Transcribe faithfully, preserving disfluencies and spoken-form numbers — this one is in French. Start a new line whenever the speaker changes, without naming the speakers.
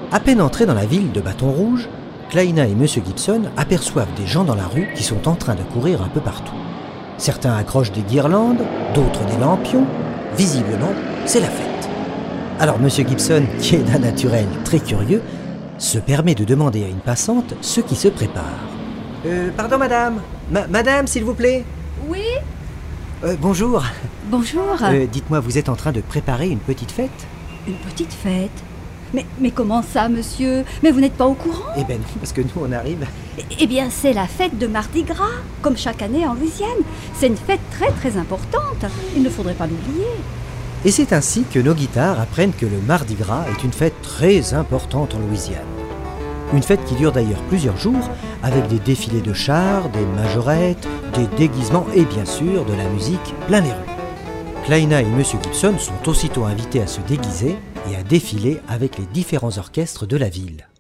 À peine entrés dans la ville de Bâton Rouge, Kleina et Monsieur Gibson aperçoivent des gens dans la rue qui sont en train de courir un peu partout. Certains accrochent des guirlandes, d'autres des lampions. Visiblement, c'est la fête. Alors Monsieur Gibson, qui est d'un naturel très curieux, se permet de demander à une passante ce qui se prépare. Euh, pardon madame, Ma- madame s'il vous plaît.
Oui,
Euh, bonjour.
bonjour.
Euh, dites-moi, vous êtes en train de préparer une petite fête?
Une petite fête. Mais, mais comment ça, monsieur? Mais vous n'êtes pas au courant?
Eh ben non, parce que nous on arrive...
Eh- Eh bien, c'est la fête de Mardi Gras, comme chaque année en Louisiane. C'est une fête très très importante. Il ne faudrait pas l'oublier.
Et c'est ainsi que nos guitares apprennent que le Mardi Gras est une fête très importante en Louisiane. Une fête qui dure d'ailleurs plusieurs jours, avec des défilés de chars, des majorettes, des déguisements et bien sûr de la musique plein les rues. Kleina et Monsieur Gibson sont aussitôt invités à se déguiser et à défiler avec les différents orchestres de la ville.